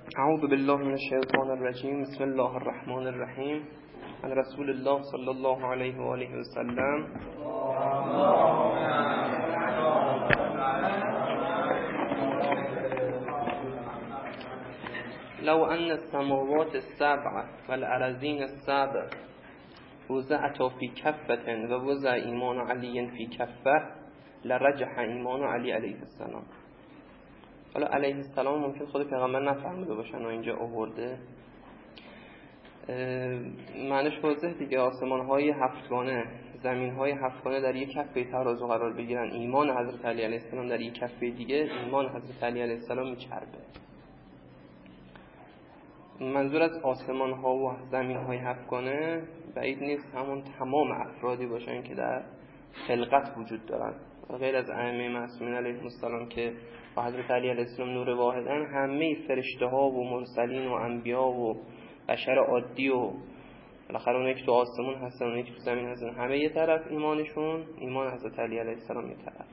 اعوذ بالله من الشیطان الرجیم. بسم الله الرحمن الرحیم. عن رسول الله صلی الله علیه و آله و سلم. لو ان السماوات السبع والارضین السبع وضعتا فی کفة و وضع ایمان علی فی کفة لرجح ایمان علی علیه السلام. حالا علیه السلام ممکن خود پیغمبر نفهمیده باشن و اینجا آورده. معنیش واضحه دیگه. آسمان‌های هفتگانه، زمین‌های هفتگانه در یک کفه ترازو قرار بگیرن، ایمان حضرت علی علیه السلام در یک کفه دیگه، ایمان حضرت علی علیه السلام میچربه. منظور از آسمان‌ها و زمین‌های هفتگانه بعید نیست همون تمام افرادی باشن که در خلقت وجود دارن، غیر از ائمه معصومین علیهم السلام که با حضرت علی علیه السلام نور واحدن. همه فرشته‌ها و مرسلین و انبیا و بشر عادی و بالاخره اونایی که تو آسمون هستن، اونایی که تو زمین هستن، همه یه طرف ایمانشون ایمان حضرت علی علیه السلام یه طرف.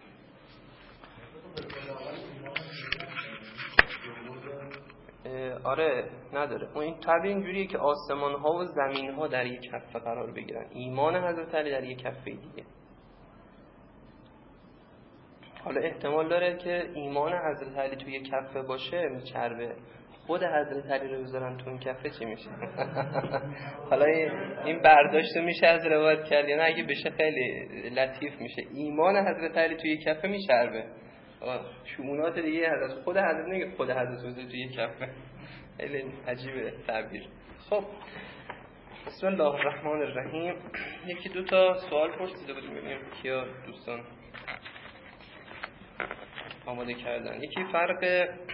آره نداره. اون این طبع اینجوریه که آسمان ها و زمین ها در یک کفه قرار بگیرن، ایمان حضرت علی در یک کفه دیگه. حالا احتمال داره که ایمان حضرت علی توی یک کفه باشه میچربه، خود حضرت علی رو بذارن تو اون کفه چی میشه؟ حالا این برداشت میشه از روایت کرد، یعنی اگه بشه خیلی لطیف میشه. ایمان حضرت علی توی یک کفه میچربه، شمونات دیگه از خود حضرت نگه خود حضرت بذاره توی یک کفه. خیلی عجیبه تعبیر. خب بسم الله الرحمن الرحیم. یکی دو تا سوال پرسیده بودیم ببینیم کیا دوستان آماده کردن. یکی فرق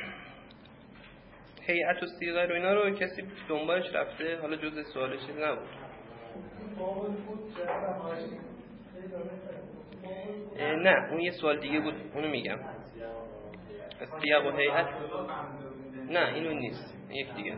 هیئت و صیغه رو اینا رو کسی دنبالش رفته؟ حالا جزء سوال چیز نبود. نه اون یه سوال دیگه بود، اونو میگم. صیغ و هیئت نه اینو نیست، یک دیگه.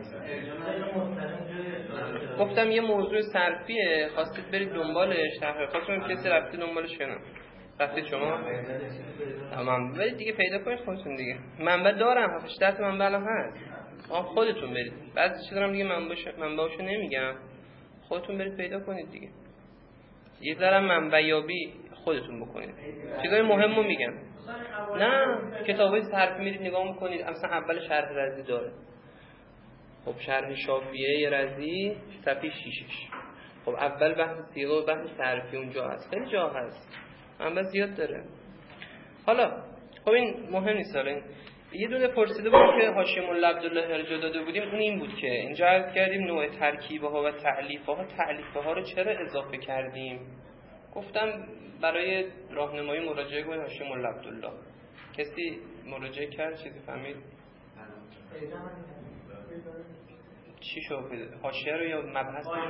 گفتم یه موضوع صرفیه، خواستید برید دنبالش، تحقیقاتون کسی رفته دنبالش یا نه؟ رفتید شما؟ تمام برید دیگه پیدا کنید خودتون دیگه. منبع دارم، 7 تا منبع الان هست. خودتون برید. بعضی چیزا هم دیگه منبعشو نمیگم، خودتون برید پیدا کنید دیگه. یه ذره منبع یابی خودتون بکنید. چیزای مهمو میگم. نه کتابای صرفی میرید نگاه میکنید، مثلا اول شرح رازی داره. خب شرح شافعیه رازی صفحه 6. خب اول بحث صیغه و بحث صرفی اونجا هست، خیلی جا هست، منبع زیاد داره. حالا خب این مهم نیست. حالا یه دونه پرسیده بود که حاشیه مولا عبدالله ارجاء داده بودیم، اون این بود که اینجا عرض کردیم نوع ترکیبه ها و تعلیفه ها رو چرا اضافه کردیم. گفتم برای راهنمایی مراجعه کنید حاشیه مولا عبدالله. کسی مراجعه کرد چیزی فهمید؟ چی شد؟ حاشیه رو یا مبحث رو؟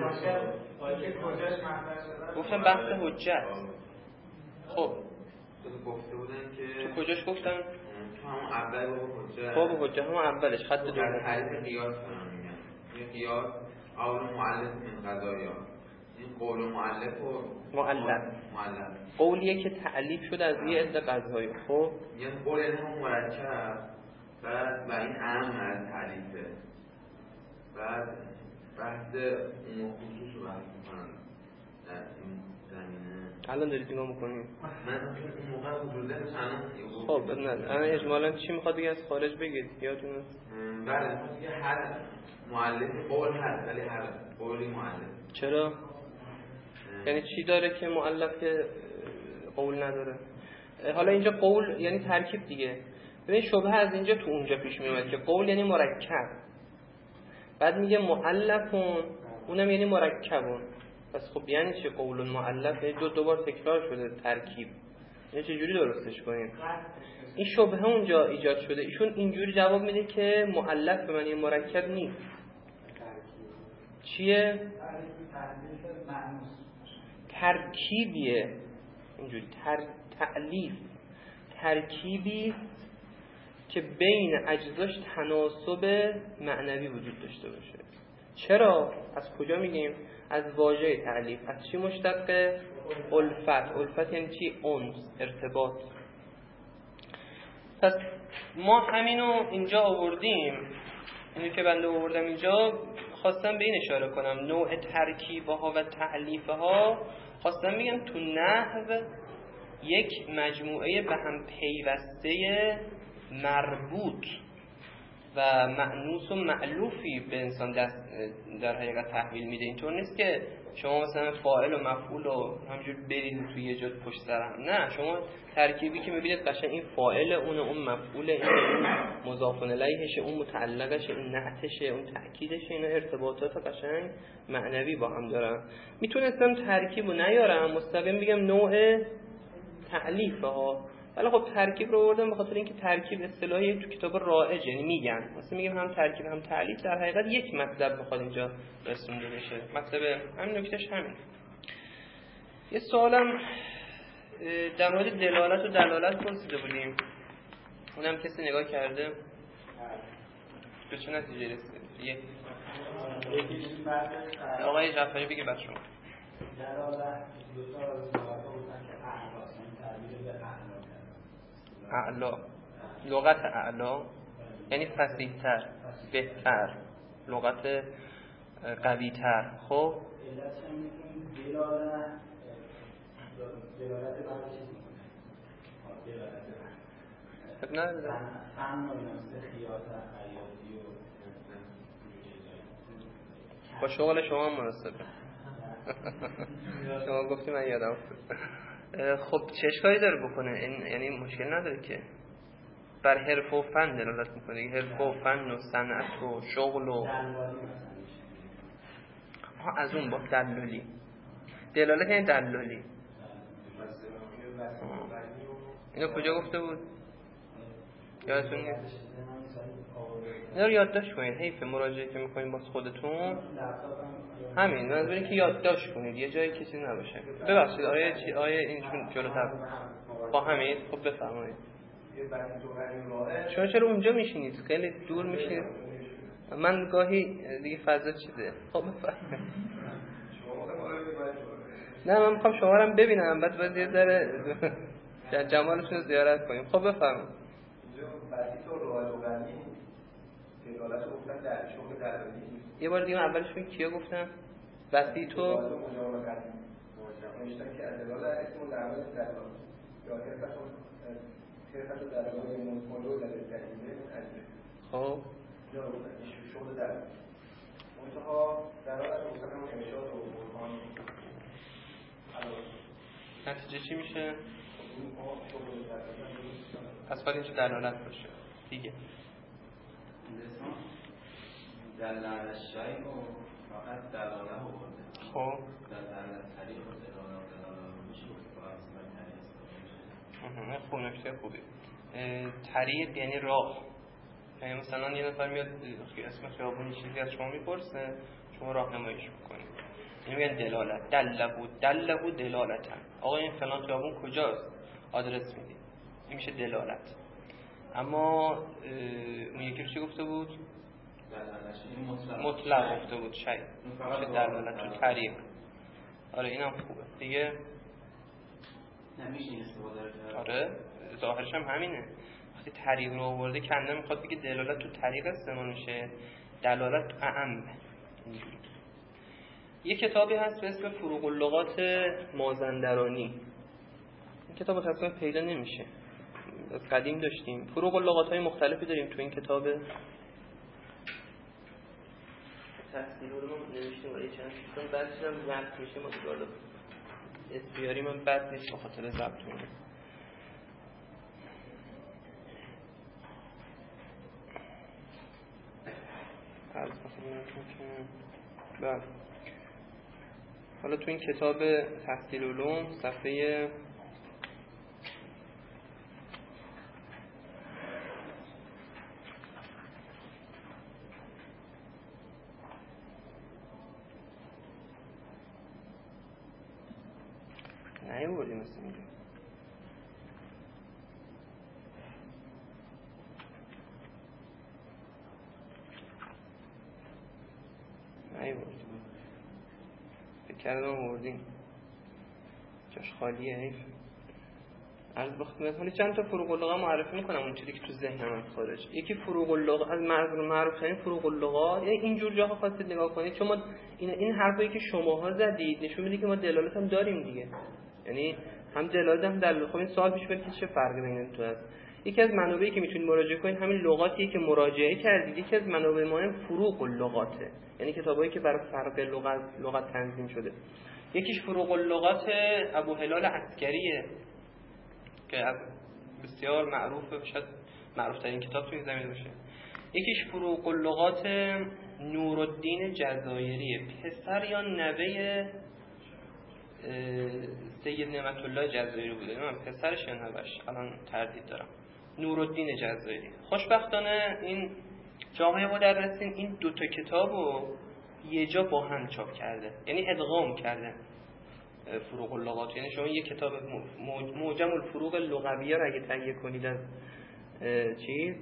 گفتم بحث حجت. خب گفته بودن که تو کجاش گفتم؟ تو همون اول حجت. خب حجت همون اولش خط دوم. در تعریف قیاس میگم. این قیاس قول مؤلف من قضایا. این قول مؤلف و مؤلف قولیه که تعلیف شده از یه عده قضایی. خب یه قول هم مرکب و این اهم از تعلیفه. بعد بحث عموم خصوص رو بحث میکنن در این زمینه. الان دارید نگاه میکنید؟ من اون موقع حضور داشتم. خب نه الان اجمالاً چی میخواد دیگه از خارج بگید یادتون هست؟ بله دیگه هر مؤلف قول هست ولی هر قولی مؤلف. چرا؟ یعنی چی داره که مؤلف که قول نداره؟ حالا اینجا قول یعنی ترکیب دیگه. ببین شبهه از اینجا تو اونجا پیش میاد که قول یعنی مرکب، بعد میگه مؤلفون اونم یعنی مرکبون. پس خب یعنی چی قول مؤلف؟ یعنی دو بار تکرار شده ترکیب. یعنی چجوری درستش کنیم؟ این شبهه اونجا ایجاد شده. ایشون اینجوری جواب میده که مؤلف به معنی مرکب نیست. چیه؟ ترکیبیه. اینجوری تعلیف ترکیبی که بین اجزاش تناسب معنوی وجود داشته باشه. چرا؟ از کجا میگیم؟ از واژه تعلیف. از چی مشتق؟ الفت. الفت یعنی چی؟ انس، ارتباط. پس ما همینو اینجا آوردیم اینو که بنده آوردم اینجا خواستم به این اشاره کنم، نوع ترکیب‌ها و تعلیف‌ها خواستم میگم تو نحو یک مجموعه به هم پیوسته مربوط و مأنوس و مألوفی به انسان در حقیقت تحویل میده. اینطور نیست که شما مثلا فاعل و مفعول و همینجور برید توی یه جا پشت سر هم، نه، شما ترکیبی که میبینید قشنگ این فاعل اون مفعول اون مضاف الیهشه، اون متعلقشه، این نعتشه، اون تأکیدشه، اینا ارتباطات قشنگ معنوی با هم دارن. میتونستم ترکیبو نیارم مستقیم بگم نوع تعلیفه ها، ولی خب ترکیب رو آوردم به خاطر اینکه ترکیب اصطلاحی تو کتاب رائج، یعنی میگن مثلا میگم هم ترکیب هم تعلیف در حقیقت یک مطلب میخواد اینجا رسونده بشه. مطلب همین نکتهش همین. یه سوالم در مورد دلالت و دلالت پرسیده بودیم، اونم کسی نگاه کرده؟ به چه نتیجه رسید؟ آقای جعفری بگید بعد شما. دلالت دو تا از لغت‌ها بودن که اعلاست، این تعبیر به اعلا اعلا، لغت اعلا یعنی فصیح‌تر، بهتر، لغت قوی‌تر. خب علت هم می‌تونیم دلالت بعد چیز می‌کنه، دلالت نه فن و مثل خیاط خیاطی و با شغل شما مناسبه. شما گفتی من یادم افتاد. خب چه اشکالی داره بکنه؟ این یعنی مشکل نداره که بر حرف و فن دلالت میکنه، حرف و فن و صنعت و شغل و از اون با دلالی. دلالت یعنی دلالی. اینو کجا گفته بود؟ یادتون نیست؟ اینا رو یادداشت کنید، حیف مراجعه که میکنید باز خودتون همین منظوری که یادداشت کنید، یه جایی کسی نباشه. ببخشید آیه اینشون جلوتر با همین. خب بفرمایید. شما چرا اونجا میشینید؟ خیلی دور میشینید. من گاهی دیگه فضا چیزه. خب بفرمایید. نه من میخوام شما رو ببینم، بعد یه ذره جمالتون رو زیارت کنیم. خب بفرمایید. دلالت رو گفتن در شغل دلالی. یه بار دیگه اولش کیا گفتم؟ وسیط و مجامله نوشتن که دلالت اسم در مورد دلالت یا حرفت و دلالت مولو در دلیله اجره. خب یا شغل دلالت منتها دلالت رو گفتن انشاء و برهان. نتیجه چی میشه؟ پس باید اینجا دلالت باشه دیگه. دلالت شیء و فقط دلاله آورده. خب دلالت طریق و دلاله میشه فقط طریق. خوب، نکته خوبی. طریق یعنی راه. یعنی مثلا یه نفر میاد اسم خیابونی چیزی از شما میپرسه، شما راهنماییش میکنید. اینو میگن دلالت. دلهو دلالتن. آقا این فلان خیابون کجاست؟ آدرس میدی. این میشه دلالت. اما اون یکی رو چی گفته بود؟ مطلق گفته بود. شاید میشه دلالت تو طریق. آره اینم خوبه دیگه. نمیشه استفاده کرد. آره ظاهرش هم همینه. وقتی طریق رو آورده کنده میخواد بگه دلالت تو طریق استعمال میشه، دلالت تو اعم. یه کتابی هست به اسم فروغ اللغات مازندرانی. این کتاب متأسفانه پیدا نمیشه، از قدیم داشتیم. فروغ اللغات‌های مختلفی داریم تو این کتاب. تحصیل رو نوشتیم ولی چند چیزا بعدش هم ضبط میشه. ما دیگه اختیاری من بد نیست به خاطر ضبط کنم. عرض بخونم که بله. حالا تو این کتاب تحصیل علوم صفحه نیوردیم مثل اینجا. نیوردیم. فکر کردم آوردیم. جاش خالیه. حیف. عرض به خدمتتون چند تا فروق اللغات معرفی میکنم اونجوری که تو ذهنم خارج. یکی فروق اللغات از معروف ترین فروق اللغات، یعنی اینجور جاها خواستید نگاه کنید چون ما این حرفایی که شماها زدید نشون میده که ما دلالت هم داریم دیگه، یعنی هم دلالت هم دلیل. خب این سوال پیش میاد که چه فرقی بین این تو هست. یکی از منابعی که میتونید مراجعه کنید همین لغاتیه که مراجعه کردید. یکی از منابع مهم فروق اللغاته، یعنی کتابایی که برای فرق لغت تنظیم شده. یکیش فروق اللغات ابو هلال عسکریه که بسیار معروفه، شاید معروف‌ترین کتاب تو این زمینه باشه. یکیش فروق اللغات نورالدین جزایریه، پسر یا نوه سید نعمت الله جزایری بوده، من پسرش یا نوه‌ش الان تردید دارم. نورالدین جزایری. خوشبختانه این جامعه مدرسین این دوتا کتابو یه جا با هم چاپ کرده، یعنی ادغام کرده فروق اللغات. یعنی شما یک کتاب معجم الفروق اللغویه رو اگه تهیه کنید از چی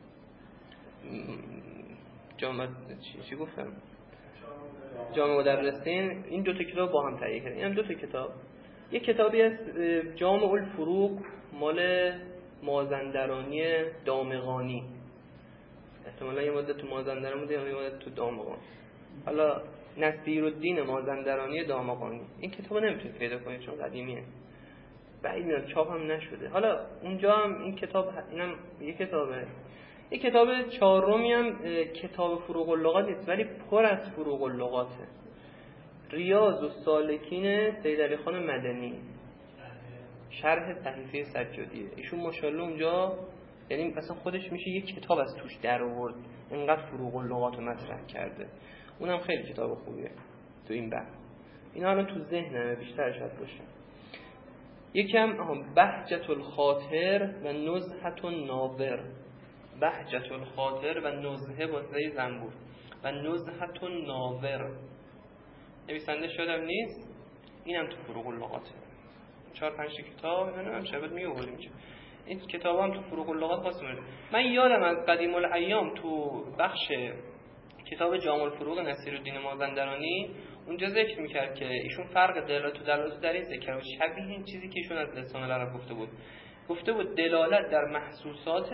گفتم جامعه مدرسین، این دو تا کتاب با هم تهیه کردن. این هم دو تا کتاب. یک کتابی از جامع الفروق مال مازندرانی دامغانی، احتمالا یه مدت تو مازندران بوده یا یه مدت تو دامغان، حالا نصیرالدین مازندرانی دامغانی. این کتابو نمیتونید پیدا کنید چون قدیمیه، بعید میاد چاپ هم نشده. حالا اونجا هم این کتاب، اینم یه کتابه. یک کتاب چهارمی هم کتاب فروق اللغات نیست ولی پر از فروق اللغاته، ریاض السالکین سید علی خان مدنی، شرح صحیفه سجادیه. ایشون ماشاءالله اونجا یعنی مثلا خودش میشه یک کتاب از توش در آورد، اینقدر فروق اللغات رو مطرح کرده. اونم خیلی کتاب خوبیه تو این بحث. اینا الان تو ذهنمه، بیشتر شاید باشه. یکم بهجت الخاطر و نزهت الناظر، بهجت الخاطر و نزهه با زی زنبور و نزهت الناظر، نویسنده شدم نیست، اینم تو فروق اللغاته. 4-5 کتاب هم شبت میوردیم که این کتاب هم تو فروق اللغات خواستم. من یادم از قدیم الایام تو بخش کتاب جامع الفروق نصیرالدین مازندرانی اونجا ذکر میکرد که ایشون فرق دلالت و دلالت در این ذکر و شبیه این چیزی که ایشون از لسان العرب گفته بود دلالت در محسوسات،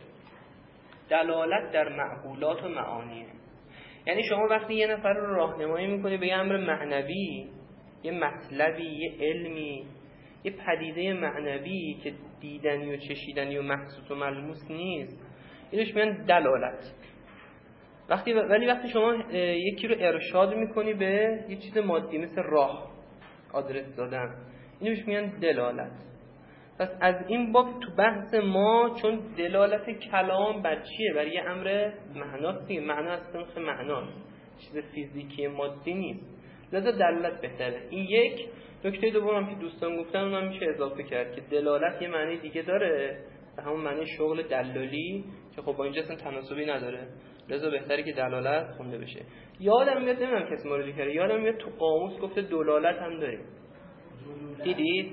دلالت در معقولات و معانیه. یعنی شما وقتی یه نفر رو راهنمایی میکنی به یه امر معنوی، یه مطلبی، یه علمی، یه پدیده معنوی که دیدنی و چشیدنی و محسوس و ملموس نیست، اینوش میگن دلالت. ولی وقتی شما یکی رو ارشاد میکنی به یه چیز مادی مثل راه، آدرس دادن، اینوش میگن دلالت. پس از این باب تو بحث ما چون دلالت کلام بر چیه؟ بر یه امر معناست دیگه، معنا از سنخ معناست، چیز فیزیکی مادی نیست، لذا دلالت بهتره. این یک. نکته دوم که دوستان گفتن اونم میشه اضافه کرد که دلالت یه معنی دیگه داره، به همون معنی شغل دلالی که خب با اینجا اصلا تناسبی نداره، لذا بهتره که دلالت خونده بشه. یادم میاد نمیدونم کسی مراجعه کرده، یادم میاد تو قاموس گفته دلالت هم داریم. دیدید؟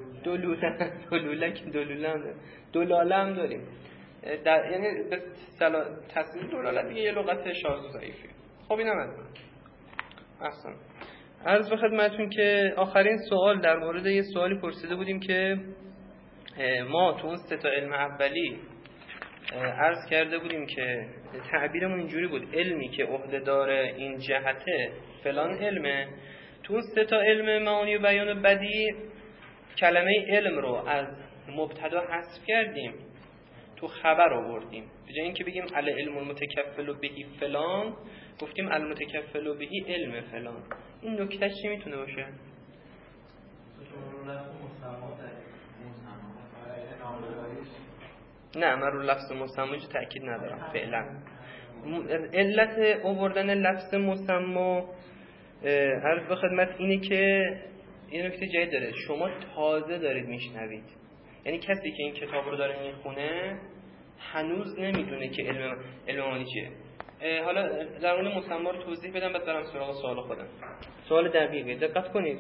دلاله هم داریم. یعنی به تصویر دلالت دیگه یه لغت شاذ و ضعیفی. خب اینم از احسن. عرض به خدمتتون که آخرین سوال در مورد یه سوالی پرسیده بودیم که ما تو اون 3 تا علم اولی عرض کرده بودیم که تعبیرمون اینجوری بود: علمی که عهده‌دار این جهته فلان علمه. تو اون 3 تا علم معانی و بیان و بدیع کلمه علم رو از مبتدا حذف کردیم، تو خبر آوردیم. به جای اینکه بگیم العلم المتکفل بهی فلان، گفتیم المتکفل بهی علم فلان. این نکتهش چی میتونه باشه؟ نه، من رو لفظ مسما تأکید ندارم فعلا. علت آوردن لفظ مسما عرض به خدمت اینه که این نکته جدید داره، شما تازه دارید میشنوید. یعنی کسی که این کتاب رو داره میخونه هنوز نمیدونه که علم معانی چیه. حالا در مورد مسما رو توضیح بدم بعد برم سراغ سوال خودم. سوال دقیقه، دقت کنید.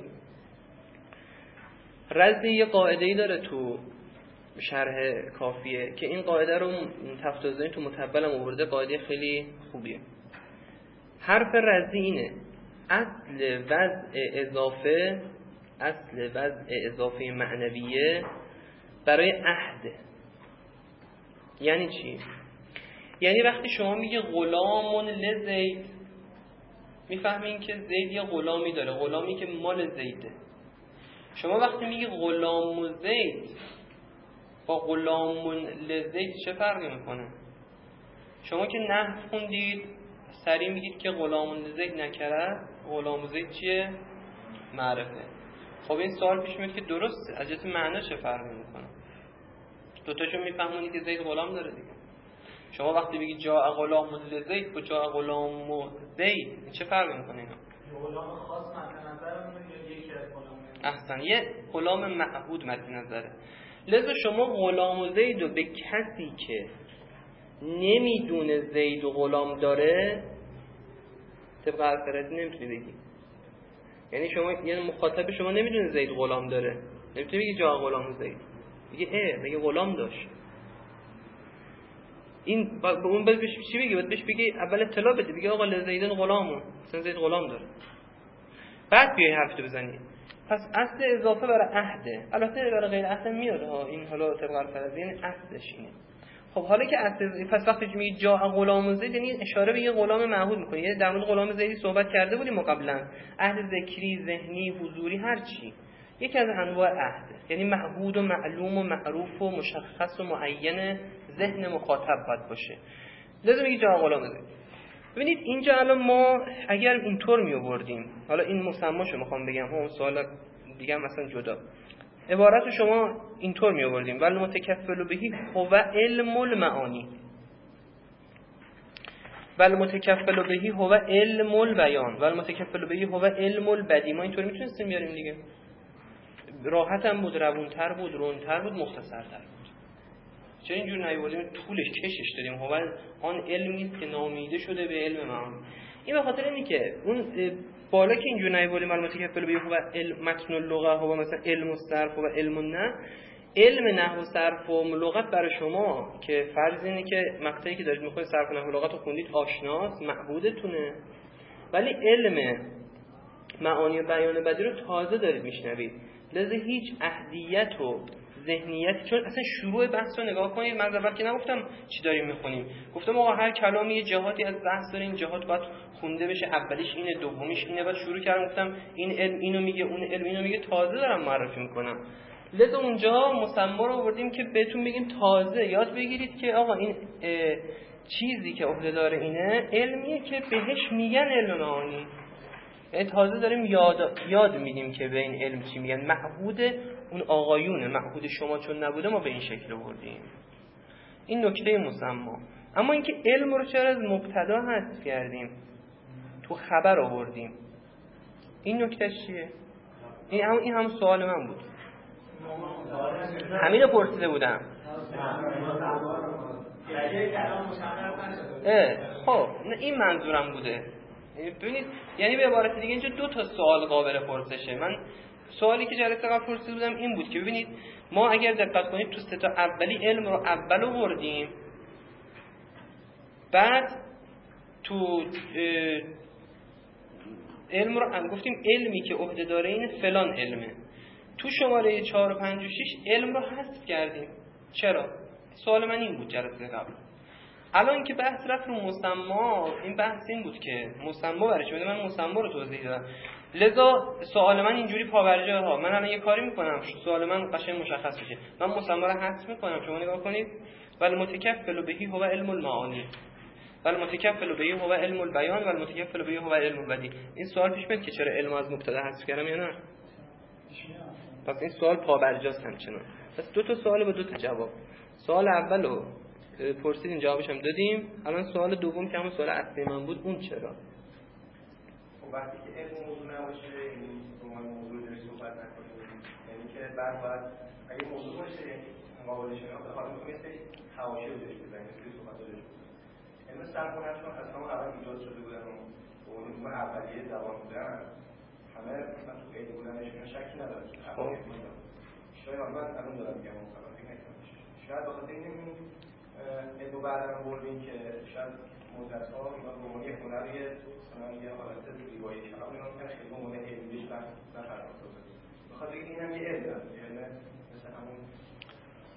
رزی یه قاعده‌ای داره تو شرح کافیه که این قاعده رو تفتازانی تو متبل هم آورده، قاعده خیلی خوبیه. حرف رزی اینه: اصل وضع اضافه معنویه برای عهد. یعنی چی؟ یعنی وقتی شما میگه غلامون لزید، میفهمین که زید یه غلامی داره، غلامی که مال زیده. شما وقتی میگه غلام زید با غلامون لزید چه فرقی میکنه؟ شما که نحو خوندید سریع میگید که غلامون لزید نکره، غلام زید چیه؟ معرفه. خب این سوال پیش میاد که درسته، از جهت معنا چه فرقی میکنه؟ دوتاشو میفهمونی که زید غلام داره دیگه. شما وقتی بگید جاء غلام لزید و جاء غلام زید چه فرقی میکنه اینا؟ غلام خاص مد نظرمونه یا یکی از غلام؟ احسن، یه غلام معهود مد نظره. لذا شما غلام زید رو به کسی که نمیدونه زید و غلام داره طبق الفرازی نمیتونی بگی. یعنی شما یعنی مخاطب شما نمیدونه زید غلام داره، نمیتونی بگی جا غلام زید، بگه غلام داشت. این به اون بهش چی بگی؟ باید بهش بگی اول اطلاع بده، بگی آقا لزیدن غلامه، مثلا زید غلام داره، بعد بیای حرفتو بزنی. پس اصل اضافه برای عهده، البته برای غیر عهد میاد ها، این حالا طبق الفرازی این اصلش اینه. خب حالا که اصل، پس وقتی میگی جا غلام زید یعنی اشاره به یه غلام معهود میکنی. یعنی در مورد غلام زیدی صحبت کرده بودیم ما قبلا، عهد ذکری، ذهنی، حضوری، هر چی یکی از انواع عهد، یعنی معهود و معلوم و معروف و مشخص و معین ذهن مخاطب باید باشه. لازم میگی جا غلام زید. ببینید اینجا الان ما اگر اینطور می آوردیم، حالا این مسماشو میخوام بگم، اون سوال دیگه مثلا جدا، عبارت شما اینطور می آوردیم ولی متکفل بهی هو علم المعانی، ولی متکفل بهی هو علم البیان، ولی متکفل بهی هو علم البدی. ما اینطوری میتونستیم بیاریم دیگه، راحت هم بود، روونتر بود، رونتر بود، مختصرتر بود. چه اینجور نیاوردیم طولش کشش دادیم؟ هو آن علمی است که نامیده شده به علم معانی. این به خاطر اینه که اون بالا که اینجور نیاوردیم ولی متکفل بهی هو متن اللغه، هو مثلا علم الصرف و علم النحو، علم نحو و صرف و لغت برای شما که فرض اینه که مقطعی که دارید میخونید صرف و نحو و لغت رو خوندید آشناست، معهودتونه، ولی علم معانی و بیان بدی رو تازه دارید میشنوید، لذا هیچ اهلیت و ذهنیتی، چون اصلا شروع بحث رو نگاه کنید، من اول که نگفتم چی داریم میخونیم، گفتم آقا هر کلامی یه جهاتی از بحث داره، این جهات باید خونده بشه، اولیش اینه، دومیش اینه، بعد شروع کردم گفتم این علم اینو میگه، اون علم اینو میگه، تازه دارم معرفی میکنم. لذا اونجا مسما رو آوردیم که بهتون بگیم تازه یاد بگیرید که آقا این چیزی که عهده‌دار اینه علمیه که بهش میگن علم معانی. تازه داریم یاد میدیم که به این علم چی میگن، معهود اون آقایونه، معهود شما چون نبوده ما به این شکل آوردیم. این نکته مسما. اما اینکه علم رو چرا از مبتدا حذف کردیم تو خبر آوردیم، این نکته چیه؟ این هم سوال من بود، همین رو پرسیده بودم. خب این منظورم بوده. ببینید یعنی به عبارت دیگه اینجا دو تا سوال قابل پرسشه. من سوالی که جلسه قبل پرسیده بودم این بود که ببینید ما اگر دقت کنید تو سه تا اولی علم رو اول آوردیم، بعد تو علم رو هم گفتیم علمی که عهده داره این فلان علمه، تو شماره 4 و 5 و 6 علم رو حذف کردیم. چرا؟ سوال من این بود جلسه قبل. الان که بحث رفت رو مسما، این بحث این بود که مسما برای چی بوده، من مسما رو توضیح دادم. لذا سوال من اینجوری پاورجا ها، من الان یه کاری میکنم سوال من قشنگ مشخص بشه، من مسما رو حذف میکنم، شما نگاه کنید ولی متکفل بهی هو علم المعانی، ولی متکفل بهی هو علم البیان، ولی متکفل بهی هو علم البدی. این سوال پیش میاد که چرا علم از مبتدا حذف کردم یا نه؟ پس این سوال پابرجاست همچنان. پس دو تا سوال با دو تا جواب. سوال اولو پرسیدین جوابش هم دادیم، الان سوال دوم که همون سوال اصلی من بود، اون چرا؟ خب وقتی که علم موضوع نباشه، یعنی شما موضوع داری صحبت نکنید، یعنی که بعد اگه موضوع باشه مقابل شناخت حالا میخوام یه سری حواشی رو داشته بزنید، سری صحبت رو داشته بزنید. علم صرف و نحو از همون اول ایجاد شده بودن و به عنوان اولیه زبان بودن، همه مثلا تو علم بودنشون شکی نداره. شاید من الان دارم میگم مثلا فکر نکنم شاید بخاطر این علم بعدم بردیم که شاید مدت‌ها اینا به عنوان یک هنر مثلا یه حالت زیبایی کلام اینا میگن خیلی به عنوان علمیش نپرداخته. بخاطر اینکه اینم یه علم است، یعنی مثل همون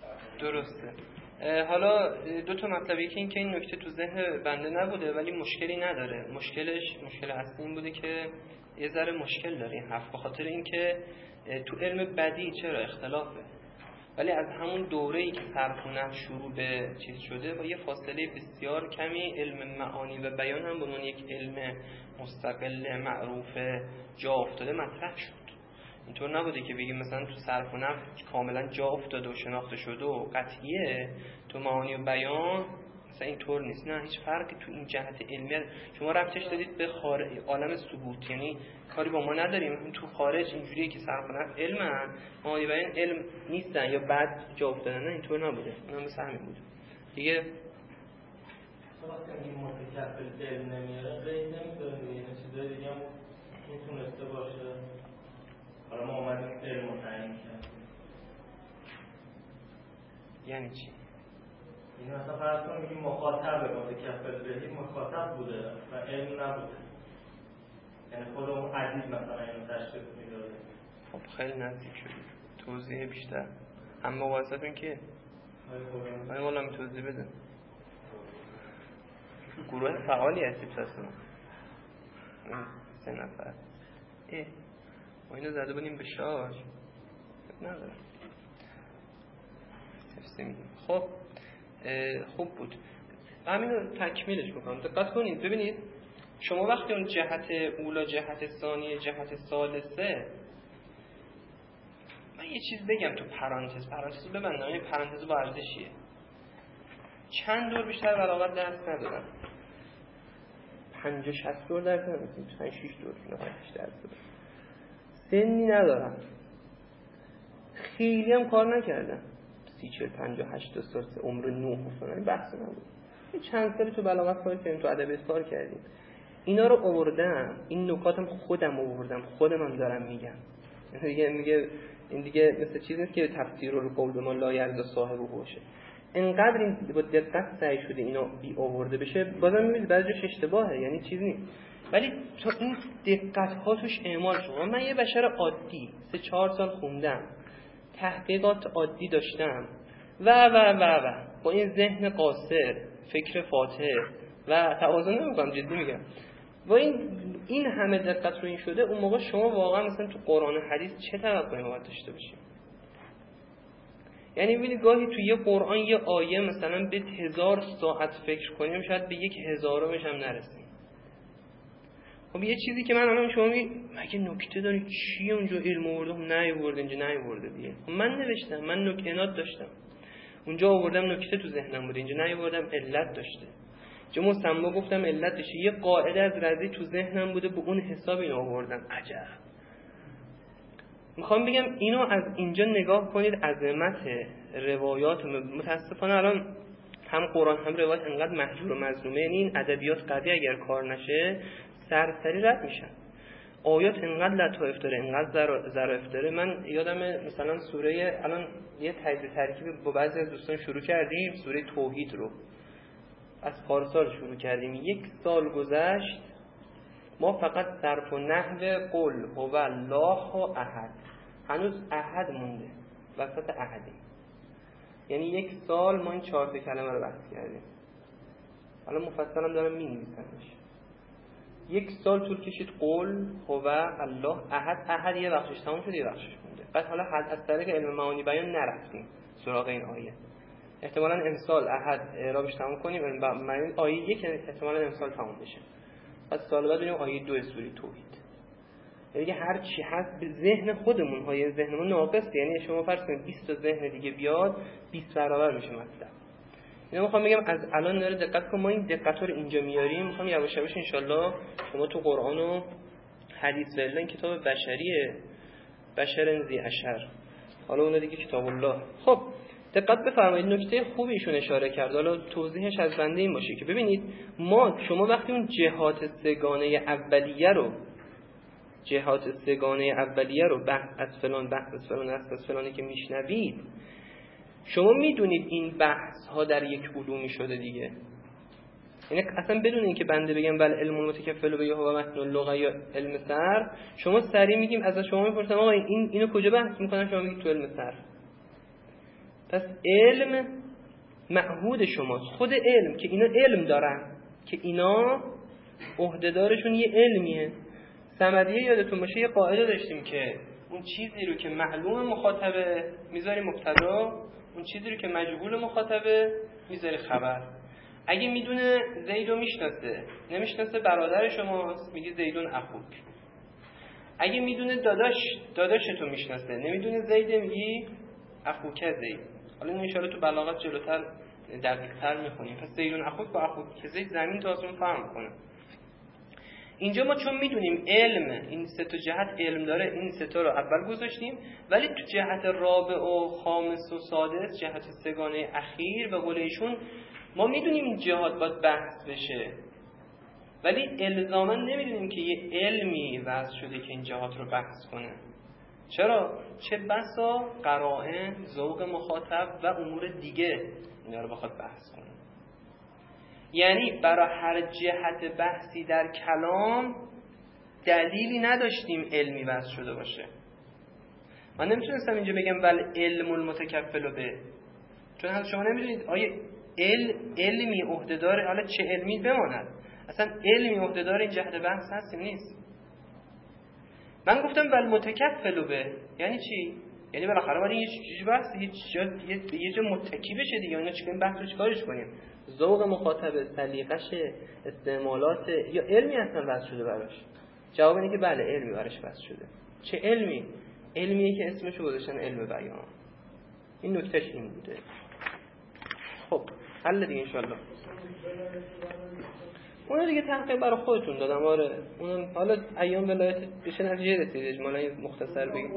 درسته. حالا دو تا مطلبی که این نکته تو ذهن بنده نبوده ولی مشکلی نداره. مشکل اصلی این بوده که یه ذره مشکل داره این حرف، به خاطر اینکه تو علم بدیع چرا اختلافه، ولی از همون دوره‌ای که صرف و نحو شروع به چیز شده با یه فاصله بسیار کمی علم معانی و بیان هم به عنوان یک علم مستقل معروف جا افتاده مطرح شد. اینطور نبوده که بگیم مثلا تو صرف و نحو کاملا جا افتاده و شناخته شده و قطعیه، تو معانی و بیان مثلا اینطور نیست. نه، هیچ فرقی تو این جهت علمی. شما ربطش دادید به عالم ثبوت، یعنی کاری با ما نداریم. تو خارج اینجوریه که صرف و نحو علمن، معانی و بیان علم نیستن یا بعد جا افتادن. نه، اینطور نبوده. اونم مثلا همین بود دیگه. وقتی این متکفل علم نمیاره قید نمی‌کنه، یعنی چیزای دیگه هم میتونسته باشه. حالا ما اومدیم علم رو تعیین کردیم. یعنی چی؟ این مثلا فرض کنیم که مخاطب متکفل بهی مخاطب بوده و علم نبوده، یعنی خود اون عدید مثلا اینو تشخیص میداده. خب خیلی نزدیک شدید. توضیح بیشتر. اما واسهتون که من والا می توضیح بده. گروه فعالی هستی پس ما 3 نفر. ما اینو زده بودیم به شارژ نداره. خب خوب بود. همینو تکمیلش میکنم. دقت کنید ببینید شما وقتی اون جهت اولا، جهت ثانیه، جهت ثالثه، من یه چیز بگم تو پرانتز ببندم. این پرانتز با ارزشیه. چند دور بیشتر بلاغت درس ندادم. 50-60 دور درس ندادم. 5-6 دور درس دادم. سنی ندارم. خیلی هم کار نکردم. 30-40-50-80 سال عمر 9 مثلا بحث نبود. چند سال تو بلاغت کار کردیم، تو ادبیات کار کردیم. اینا رو آوردم، این نکاتم خودم آوردم، خودمم دارم میگم. میگه این دیگه مثل چیزی نیست که تفسیر رو قول ما لا یرضا صاحب باشه. انقدر این با دقت سعی شده اینا بی آورده بشه، بازم میبینید بعضی جاش اشتباهه، یعنی چیز نیست. ولی تو این دقت ها توش اعمال شد. من یه بشر عادی 3-4 سال خوندم، تحقیقات عادی داشتم و با این ذهن قاصر، فکر فاتح و توازن نمی‌کنم، جدی میگم. و این همه دقت رو این شده، اون موقع شما واقعا مثلا تو قرآن و حدیث چه توقعی باید داشته باشید؟ یعنی ببینید گاهی تو یه قرآن یه آیه مثلا به 1000 ساعت فکر کنیم شاید به 1000مش هم نرسیم. خب یه چیزی که من الان شما مگه نکته داری چی اونجا علم آوردم نیاورده اینجا نیاورده دیگه. خب من نوشتم، من نکات داشتم. اونجا آوردم نکته تو ذهنم بود، اینجا نیاوردم علت داشته. چه مسما گفتم علت داشته. یه قاعده از رضی تو ذهنم بوده، به اون حساب اینو آوردم. عجب. میخوام بگم اینو از اینجا نگاه کنید، عظمت روایات. متاسفانه الان هم قرآن هم روایت انقدر محجور و مظلومه، یعنی این ادبیات قضیه اگر کار نشه سرسری رد میشن. آیات انقدر لطائف داره، انقدر ظرافت داره. من یادم مثلا سوره، الان یه تجزیه ترکیب با بعضی از دوستان شروع کردیم، سوره توحید رو از پارسال شروع کردیم. 1 سال گذشت ما فقط صرف و نحو قل هو الله احد، هنوز احد مونده، وسط احدی. یعنی 1 سال ما این 4 کلمه رو بحث کردیم. حالا مفصلم دارم می‌نویسمش. 1 سال طول کشید قل هو الله احد یه بخشش تموم شد، یه بخشش مونده. بعد حالا از طریق علم معانی بیان نرفتیم سراغ این آیه. احتمالاً امسال احد اعرابش تموم کنیم، این آیه 1 احتمالاً امسال تموم بشه. بعد سال بعد بریم آیه 2 سوره توحید. دیگه هر چی هست به ذهن خودمون های ذهنمون ناقصه. یعنی شما فرض کنید 20 تا ذهن دیگه بیاد 20 برابر میشه مطلب. اینو میخوام بگم از الان داره دقت کن. ما این دقت رو اینجا میاریم، میخوام یواش یواش ان شاءالله شما تو قرآن و حدیث این کتاب بشریه، بشر ذی اشر، حالا اون دیگه کتاب الله. خب دقت بفرمایید، نکته خوبی ایشون اشاره کرد. حالا توضیحش از بنده این باشه که ببینید شما وقتی اون جهات سگانه اولیه رو بحث از فلان از فلانی که میشنوید، شما میدونید این بحث ها در یک علومی شده دیگه. یعنی اصلا بدون اینکه بنده بگم بل علم المتکفل به و متن اللغه یا علم صرف، شما سریع میگیم از شما میپرسم آقا اینو کجا بحث میکنن، شما میگید تو علم صرف. پس علم معهود شماست. خود علم که اینا علم دارن، که اینا عهده‌دارشون یه علمیه. صمدیه یادتون باشه یه قاعده داشتیم که اون چیزی رو که معلوم مخاطبه میذاری مبتدا، اون چیزی رو که مجهول مخاطبه میذاری خبر. اگه میدونه زیدو میشناسه، نمیشناسه برادر شماست، میگی زیدون اخوک. اگه میدونه داداشتو میشناسه، نمیدونه زید، میگی اخوک زید. حالا این اشاره تو بلاغت جلوتر دقیق‌تر میخونیم. پس زیدون اخوک با اخوک زید زمین تا آسمون فهم کنه. اینجا ما چون میدونیم علم این سه تا جهت علم داره، این سه تا رو اول گذاشتیم، ولی تو جهت رابع و خامس و سادس، جهت سگانه اخیر به قول ایشون، ما میدونیم این جهات باید بحث بشه، ولی الزاما نمیدونیم که یه علمی وضع شده که این جهات رو بحث کنه. چرا؟ چه بسا قرائن، ذوق مخاطب و امور دیگه اینا رو بخواد بحث کنه. یعنی برای هر جهت بحثی در کلام دلیلی نداشتیم علمی وضع شده باشه. من نمیتونستم اینجا بگم ول علم المتکفل به، چون هم شما نمیدونید آیا علمی عهده‌دار، حالا چه علمی بماند، اصلا علمی عهده‌دار این جهت بحث هست نیست. من گفتم ول متکفل به یعنی چی؟ یعنی بالاخره باید یه بحث یه جا متکی بشه دیگه. اینا چیکار بحث رو چیکارش کنیم؟ ذوق مخاطب، سلیقش، استعمالات، یا علمی اصلا وضع شده براش؟ جواب اینه که بله علمی براش وضع شده. چه علمی؟ علمیه که اسمشو گذاشتن علم بیان. این نکتهش این بوده. خب حل دیگه انشالله. اون دیگه تحقیق برای خودتون دادم. آره اون حالا ایام ولایت بشه نتیجه رسید. اجمالا مختصر بگیم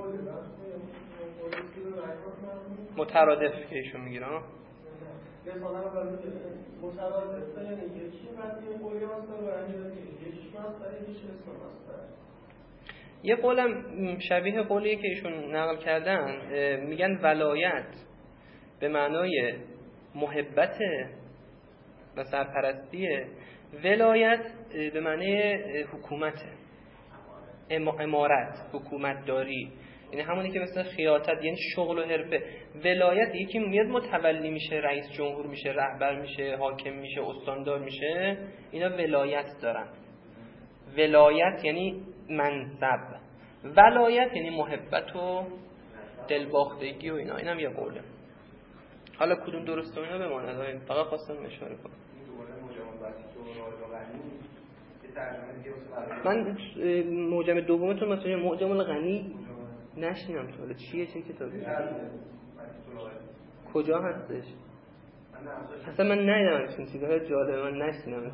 مترادف که ایشون میگیره ها. یه سوال مترادف یعنی یکی معنی قولی مصدر و یکی مصدر یکی اسم مصدر. یه قولم شبیه قولی که ایشون نقل کردن، میگن ولایت به معنای محبت و سرپرستیه، ولایت به معنی حکومته، امارت، حکومت داری، یعنی همونی که مثلا خیاطت یعنی شغل و حرفه. ولایت یکی میاد متولی میشه، رئیس جمهور میشه، رهبر میشه، حاکم میشه، استاندار میشه، اینا ولایت دارن. ولایت یعنی منصب، ولایت یعنی محبت و دلباختگی و اینا. اینم یه قوله. حالا کدوم درسته اینا بماند، فقط خواستم اشاره کنم. من موجم دومتون مثلا موجم الغنی نشینم تا حالا چیه، چه کتابی؟ کجا هستش؟ اصلا من ندیدم چون چیزهای جالب من نشینم.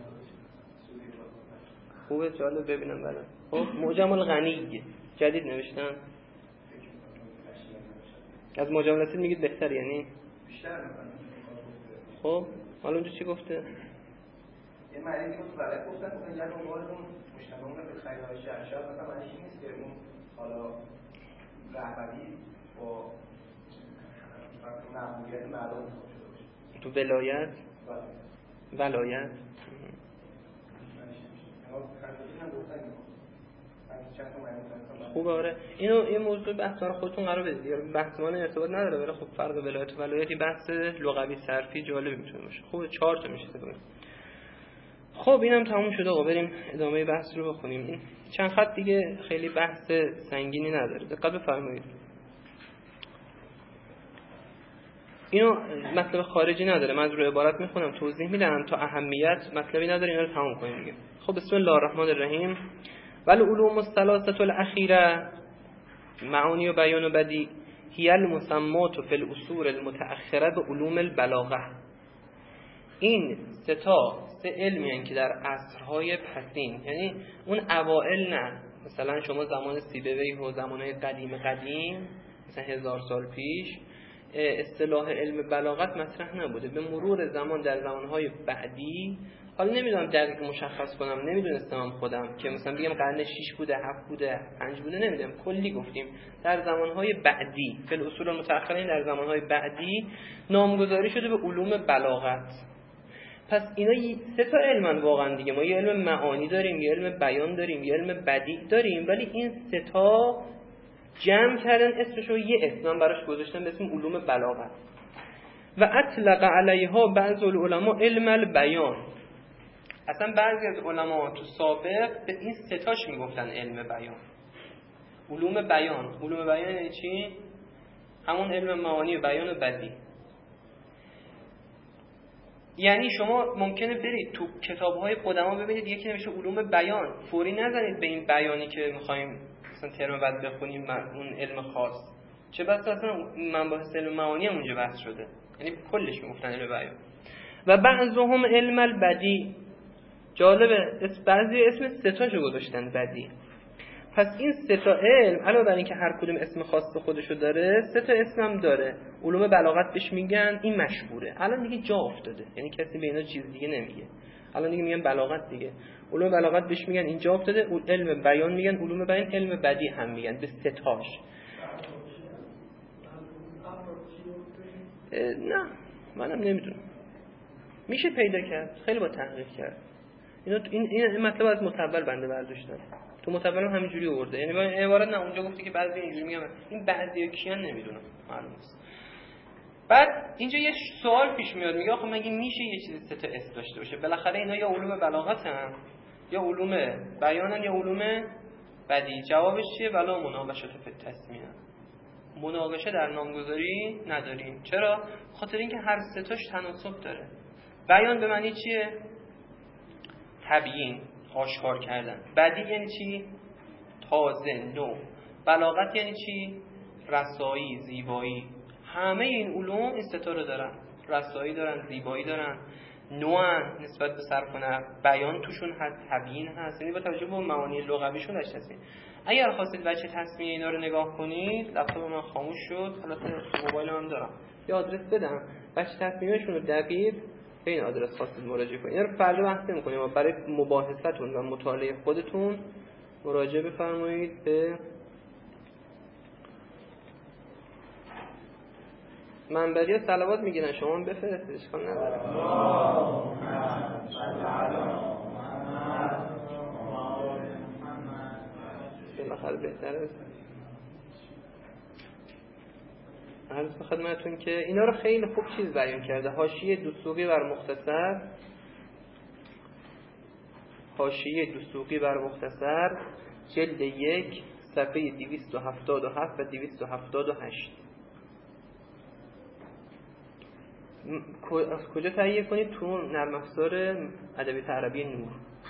خوبه جالب ببینم بعدا. خب موجم الغنی جدید نوشتم. از موجم الاسید میگید بهتر یعنی؟ خب حالا اونجا چی گفته؟ یه معنی که تو برای گفتن که اینجا اون مجتمعون به خیلی شهر شاید مثلا معنیش نیست که اون حالا رهبری با معمولیت مردم شده باشه. تو ولایت؟ ولایت؟ خوبه. آره اینو یه موضوع بحث برای خودتون قرار بدید. بحث ما ارتباط نداره، ولی خب فرق ولایت و ولایتی بحث لغوی صرفی جالب میتونه باشه. خوبه 4 تا میشه بگیم. خب اینم تموم شده. آقا بریم ادامه بحث رو بخونیم. این چند خط دیگه خیلی بحث سنگینی نداره. دقت بفرمایید. اینو مطلب خارجی نداره. من از روی عبارت میخونم توضیح میدم تا اهمیت مطلبی نداره اینا رو تموم کنیم دیگه. خب بسم الله الرحمن الرحیم. والعلوم الثلاثه الاخیره معانی و بیان و بدیع هی المسمات فی الاصول المتأخره به علوم البلاغه. این سه علمی هستند که در عصرهای پسین، یعنی اون اوائل نه، مثلا شما زمان سیبویه و زمانهای قدیم مثلا 1000 سال پیش اصطلاح علم بلاغت مطرح نبوده. به مرور زمان در زمانهای بعدی، حالا نمیدونم دقیق مشخص کنم، نمیدونستم خودم که مثلا بگم قرن 6 بوده، 7 بوده، 5 بوده، نمیدونم، کلی گفتیم در زمانهای بعدی، فی الاصول المتأخرین در زمانهای بعدی نامگذاری شده به علوم بلاغت. پس اینا 3 تا علمن واقعا دیگه. ما یه علم معانی داریم، یه علم بیان داریم، یه علم بدیع داریم، ولی این 3 تا جمع کردن اسمشو یه اسم براش گذاشتن به اسم علوم بلاغت. و اطلق علیها بعض العلماء علم البیان. اصلا بعضی از علما تو سابق به این ستاش میگفتن علم بیان. علوم بیان یعنی چی؟ همون علم معانی و بیان و بدیع. یعنی شما ممکنه برید تو کتاب‌های قدما ببینید یکی نمیشه علوم بیان، فوری نزنید به این بیانی که می‌خوایم مثلا ترم بعد بخونیم اون علم خاص. چه بس اصلا مباحث علم معانی هم اونجا بحث شده، یعنی کلش میگفتن علم بیان. و بعضهم علم البدیع. جالبه بعضی اسم ستاشو گذاشتن بدیع. پس این سه تا علم علاوه بر اینکه هر کدوم اسم خاص خودشو داره، سه تا اسم هم داره. علوم بلاغت بهش میگن، این مشهوره. الان دیگه جا افتاده، یعنی کسی به اینا چیز دیگه نمیگه. الان دیگه میگن بلاغت دیگه. علوم بلاغت بهش میگن، اینجا افتاده. علم بیان میگن، علوم بیان، علم بدیع هم میگن به سه تاش. نه منم نمیدونم، میشه پیدا کرد، خیلی با تحقیق کرد. این مطلب از متول بنده برداشتم، تو متول هم همینجوری آورده. یعنی من عبارت نه اونجا گفته که بعضی اینجوری میگن، این بعضیا کیان نمیدونم، معلوم نیست. بعد اینجا یه سوال پیش میاد، میگه آخه مگه میشه یه چیزی سه تا اسم داشته باشه؟ بالاخره اینا یا علوم بلاغتن یا علوم بیانن یا علوم بدیع. جوابش چیه؟ ولا مناقشه فی التسمیه. مناقشه در نامگذاری نداریم. چرا؟ خاطر اینکه هر سه تاش تناسب داره. بیان به معنی چیه؟ تبیین، آشکار کردن. بدیع یعنی چی؟ تازه، نو. بلاغت یعنی چی؟ رسایی، زیبایی. همه این علوم این ستا رو دارن. رسایی دارن، زیبایی دارن، نوعن نسبت به صرف و نحو. بیان توشون هست، تبیین هست. یعنی با توجه به معانی لغویشون داشته هستین. اگر خواستید بچه تصمیه اینا رو نگاه کنید، لپتاپ من خاموش شد، البته موبایل هم دارم، یه آدرس بدم، بچه تصمیهشون رو دقیق به این آدرس خواستید مراجعه کنید. اینا رو فردا بحث نمی‌کنیم و برای مباحثتون و مطالعه خودتون مراجعه بفرمایید به منبری صلوات میگیرن، شما هم بفرستید، اشکال نداره. بالاخره بهتره. عرض به خدمتتون که اینا رو خیلی خوب چیز بیان کرده. حاشیه دسوقی بر مختصر، حاشیه دسوقی بر مختصر جلد 1 صفحه 277 و 278. از کجا تهیه کنید؟ تو نرم افزار ادبیات عربی نور.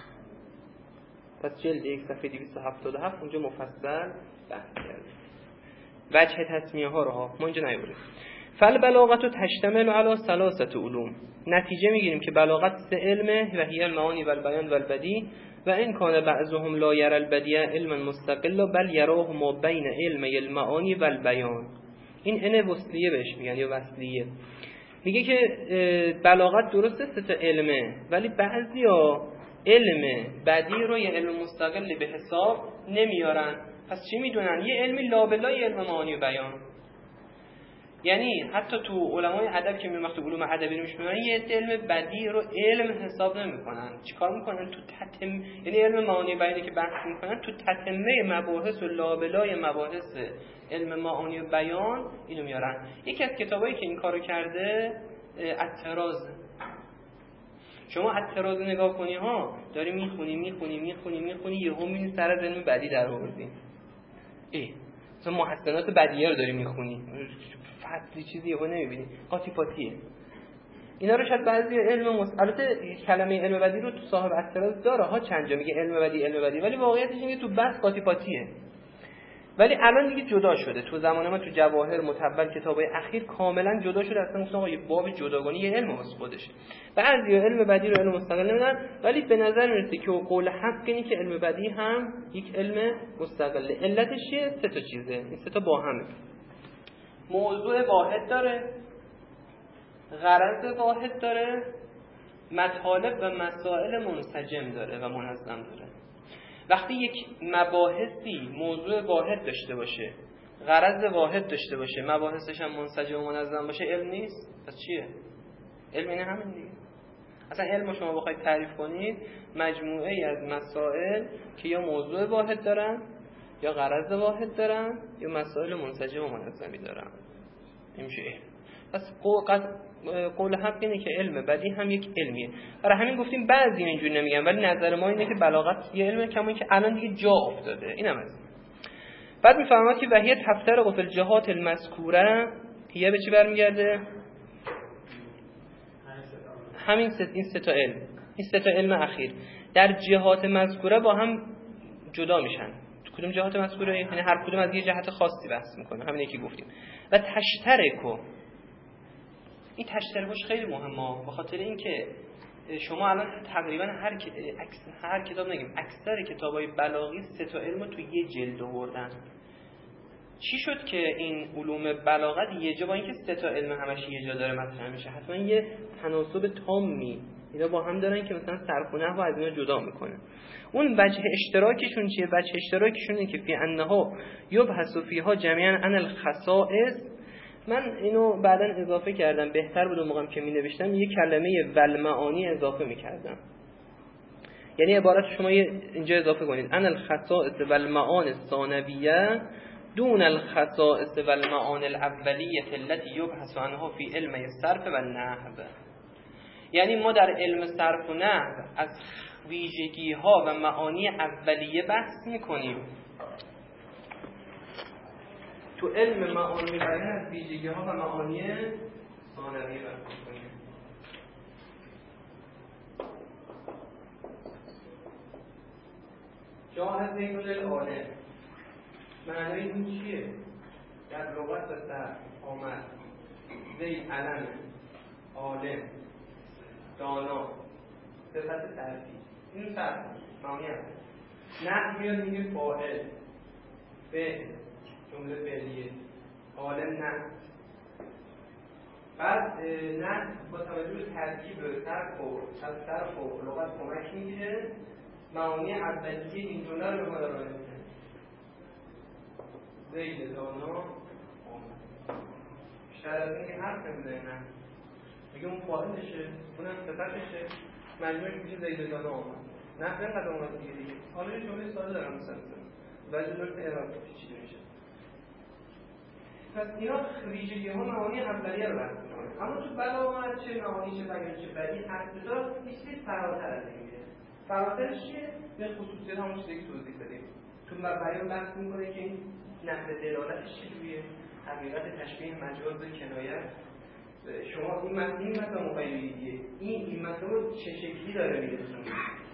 پس جلد 1 صفحه 277 اونجا مفصل بحث کرده وجه تسمیه ها رو ما اینجا نیوریم. فل بلاغت تشتمل علی ثلاثه علوم. نتیجه میگیریم که بلاغت سه علمه و هی المعانی و البیان و البدیع و ان کان بعضهم لا یرى البدیع علما مستقلا بل یراه ما بین علم المعانی و البیان. این ان وصلیه بهش میگن یا وصلیه. میگه که بلاغت درسته سه تا علمه، ولی بعضیا علم بدیع رو یه علم مستقل به حساب نمیارن. پس چی میدونن؟ یه علمی لابلای علم معانی و بیان. یعنی حتی تو علمای ادب که میگن وقتی علوم ادبی رو میشنن، یه علم بدیع رو علم حساب نمیکنن. چیکار میکنن؟ تو یعنی علم معانی و بیانی که بحث میکنن تو تتمه مباحث و لابلای مباحث علم معانی و بیان اینو میارن. یکی از کتابایی که این کارو کرده التراز. شما التراز نگاه کنی ها، داری میخونی یهو میبینی سر از علم بدیع در آوردی. مثلا محسنات بدیعه رو داری میخونی، فصلی چیزی یهو نمیبینی، قاطی پاتیه. اینا رو شاید بعضی البته کلمه علم بدیع رو تو صاحب التراز داره ها، چند جا میگه علم بدیع، ولی واقعیتش اینه تو بحث قاطی پاتیه. ولی الان دیگه جدا شده. تو زمان ما تو جواهر متول کتابای اخیر کاملا جدا شده، اصلا مثلا یه باب جداگانه یه علم واسه خودشه. بعضی علم بدیع رو علم مستقل نمیدونن، ولی به نظر میرسه که قول حق اینه که علم بدیع هم یک علم مستقله. علتش چیه؟ سه تا چیزه. این سه تا با همه. موضوع واحد داره، غرض واحد داره، مطالب و مسائل منسجم داره و منظم داره. وقتی یک مباحثی موضوع واحد داشته باشه، غرض واحد داشته باشه، مباحثش هم منسجم و منظم باشه، علم نیست. پس چیه؟ علم اینه همین دیگه. اصلا علم شما بخواید تعریف کنید مجموعه ای از مسائل که یا موضوع واحد دارن، یا غرض واحد دارن، یا مسائل منسجم و منظمی دارن. این میشه علم. پس قول حق اینه که علم بدیع هم یک علمیه. برای همین گفتیم بعضی اینجوری نمیگن، ولی نظر ما اینه که بلاغت یه علمه، کما اینکه الان دیگه جا افتاده. اینم از بعد میفهمد که وحیه تفتر فی الجهات المذکوره یه به چی برمیگرده؟ همین این سه تا علم، این سه تا علم اخیر در جهات مذکوره با هم جدا میشن. کدوم جهات مذکوره؟ یعنی هر کدوم از یه جهت خاصی بحث میکنه، همین یکی گفتیم. و تشترکو، این تشترکش خیلی مهمه، به خاطر اینکه شما الان تقریبا هر کتاب نگیم اکثر کتابای بلاغی سه تا علمو تو یه جلد آوردن. چی شد که این علوم بلاغت یه جا با اینکه سه تا علم همش یه جا داره مطرح میشه، حتما یه تناسب تامی اینا با هم دارن که مثلا صرف و نحو از اینا جدا میکنه. اون وجه اشتراکشون چیه؟ وجه اشتراکشون اینه که فی انها یبحث فیها جمیعا عن الخصائص. من اینو بعداً اضافه کردم، بهتر بود اون موقعم که می‌نوشتم یه کلمه والمعانی اضافه می‌کردم. یعنی عبارت شما اینجا اضافه کنید عن الخصائص والمعانی الثانویه دون الخصائص والمعانی الاولیه التي یبحث عنها فی علم الصرف و النحو. یعنی ما در علم صرف و نحو از ویژگی‌ها و معانی اولیه بحث می‌کنیم. تو علم معانی بیان از ویژگی‌ها و معانی ثانویه بحث می‌کنیم. جاء زید للعالم، معنای این چیه؟ در لغت صرف آمد زید علم، عالم، دانا، صفت صرفی. این صرف معانی هست. نحو میاد میگه فاعل، فعل، جمله فعلیه، عالم نه. بعد نه با توجه به ترکیب صرف و لغت کمک میگیره معانی اولیه این جمله رو به ما ارائه میده. زید دانا بیشتر از اینکه حرف نمیزنه، نه میگه اون فاعلشه، اونم صفتشه، مجموعش میشه زید دانا آمد. نه اینقدر اومد دیگه. حالا یه جمله ساده دارم مثلا ولی نکته اعراب پیچیده میشه. پس اینا ویژگی‌ها معانی اولیه رو بحث می‌کنه. اما تو بلاغت چه معانی چه بیان چه بدیع هر دوتا هیچ چیز فراتر از این میره. فراترش چیه؟ به خصوصیات همون چیزی که توضیح دادیم. تو بیان بحث می‌کنه که این نحو دلالتش چجوریه؟ حقیقت تشبیه مجاز کنایه. شما این مثلا مقایسه این مثلا چه شکلی داره میرسونه؟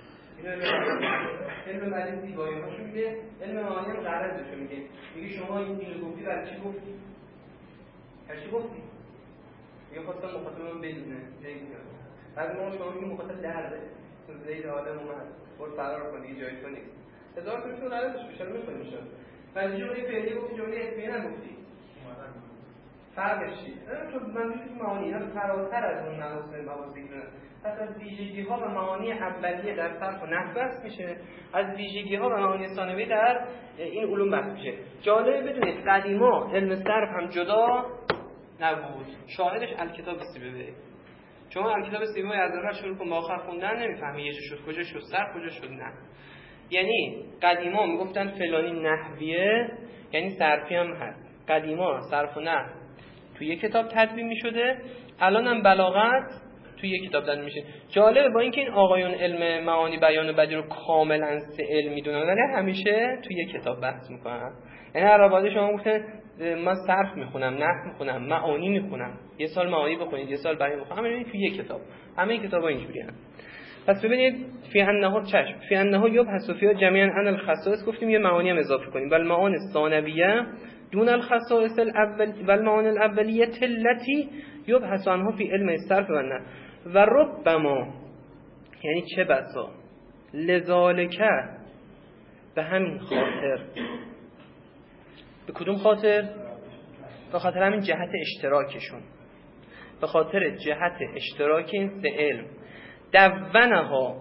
علم بعدی زیبایی‌هاشو میگه، علم معانی هم غرضشو میگه. میگه شما اینو گفتی برای چی گفتی؟ برای چی گفتی؟ میگه خواستم مخاطبم بدونه، نمی‌دونم. بعد ما شما میگیم مخاطب درده. زید آدم اومد، برد فرار کن دیگه جای تو نیست. هزار تا چون غرضش بشه رو می‌خونیم شما. بعد جمله فعلی گفتی، جمله اسمی نگفتی. فرقش چیه؟ تو منظور معانی هم فراتر از اون مواضع ذکر. پس از ویژگی‌ها و معانی اولیه در صرف و نحو بحث میشه، از ویژگی‌ها و معانی ثانویه در این علوم بحث میشه. جالبه بدونید قدیما علم صرف هم جدا نبود. شاهدش الکتاب سیبوی. شما الکتاب سیبوی از اول شروع کن با آخر خوندن نمیفهمی یه جا شد کجا شد صرف کجا شد نه. یعنی قدیما میگفتن فلانی نحویه یعنی صرفی هم هست. قدیما صرف و نحو توی یک کتاب تدوین می‌شده، الان هم بلاغت توی یک کتاب تدوین میشه. جالبه با اینکه این آقایون علم معانی بیان و بدیع رو کاملا سه علم میدونن ولی همیشه توی یک کتاب بحث میکنن. یعنی هر بعد شما گفتن من صرف میخونم، نحو میخونم، معانی میخونم، یه سال معانی بخونید، یه سال بیان بخونید، همین توی یک کتاب. همه این کتابا اینجوریه. پس ببینید فی انها یبحث فیها جمیعا عن الخصائص، گفتیم یه معانی هم اضافه کنیم. بل معانی ثانویه دون الخصائص الاول والمعانی الاولیه التي یبحث عنها فی علم الصرف و النحو و ربما، یعنی چه بسا، لذالک، به همین خاطر. به کدوم خاطر؟ به خاطر همین جهت اشتراکشون، به خاطر جهت اشتراک این سه علم. دونها،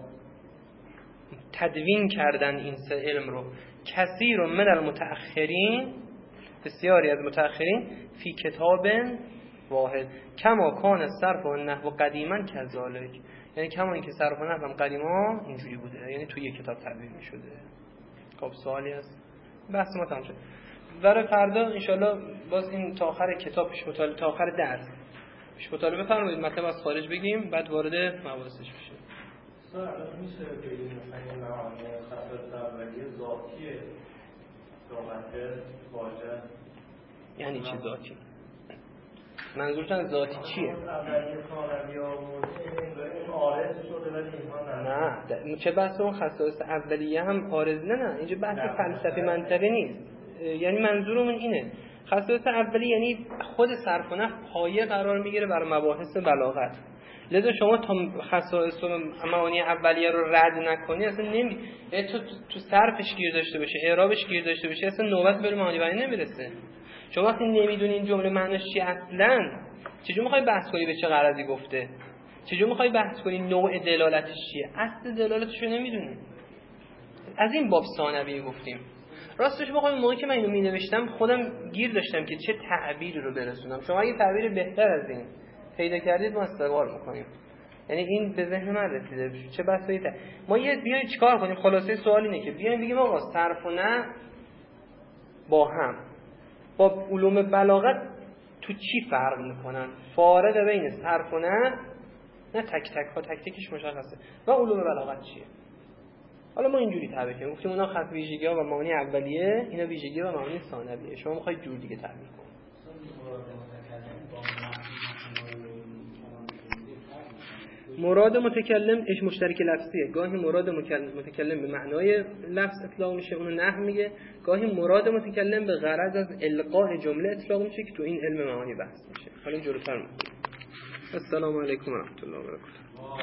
تدوین کردن این سه علم رو، کثیر من المتأخرین، بسیاری از متأخرین، فی کتاب واحد کما کان الصرف و النحو قدیما کذالک، یعنی کما اینکه صرف و نحو هم قدیما اینجوری بوده، یعنی توی یک کتاب تدوین می‌شده. خب سوالی هست؟ بحث ما تمام شد. برای فردا ان شاءالله باز این تا آخر کتابش مطالعه، تا آخر درس پیش مطالبه فرمایید، مطلب از خارج بگیم بعد وارد مباحثش بشیم. الان میشه بگیم مثلا این معانی خصائص اولیه ذاتیه لغت واژه یعنی چی ذاتی؟ منظورتون ذاتی چیه؟ اولیه ثانویه آورده این عارض شده ولی اینها نه چه بحث اون خصائص اولیه هم عارض نه اینجا بحث فلسفی منطقی نیست. یعنی منظورمون اینه خصائص اولیه یعنی خود صرف و نحو پایه قرار میگیره برای مباحث بلاغت. لذا شما تا خصائص و معانی اولیه رو رد نکنی اصلا تو صرفش گیر داشته باشه، اعرابش گیر داشته باشه، اصلا نوبت به معانی بیان نمیرسه. شما وقتی نمیدونی این جمله معناش چیه اصلا چجوری میخوای بحث کنی به چه غرضی گفته؟ چجوری میخوای بحث کنی نوع دلالتش چیه؟ اصل دلالتش رو نمیدونی. از این باب ثانویه گفتیم. راستش بخوام موقعی که من اینو مینوشتم خودم گیر داشتم که چه تعبیری رو برسونم. شما اگه تعبیر بهتر از این پیدا کردید ما استقبال میکنیم. یعنی این به ذهن من رسیده چه بحثی ما بیایم چیکار کنیم. خلاصه سوال اینه که بیایم بگیم آقا صرف و نحو با هم با علوم بلاغت تو چی فرق میکنن؟ فارق بین صرف و نحو نه تک تک ها تک تکش مشخصه و علوم بلاغت چیه؟ حالا ما اینجوری تعبیر کنیم گفتیم اونا خط ویژگی‌ها و معانی اولیه، اینا ویژگی‌ها و معانی ثانویه. شما می‌خواید جور دیگه تعبیر کنید. مراد متکلم اش مشترک لفظیه. گاهی مراد متکلم به معنای لفظ اطلاق میشه، اونو نحو میگه. گاهی مراد متکلم به غرض از القاء جمله اطلاق میشه که تو این علم معانی بحث میشه. حالا جلوتر می‌گیم. السلام علیکم و رحمت الله و برکاته.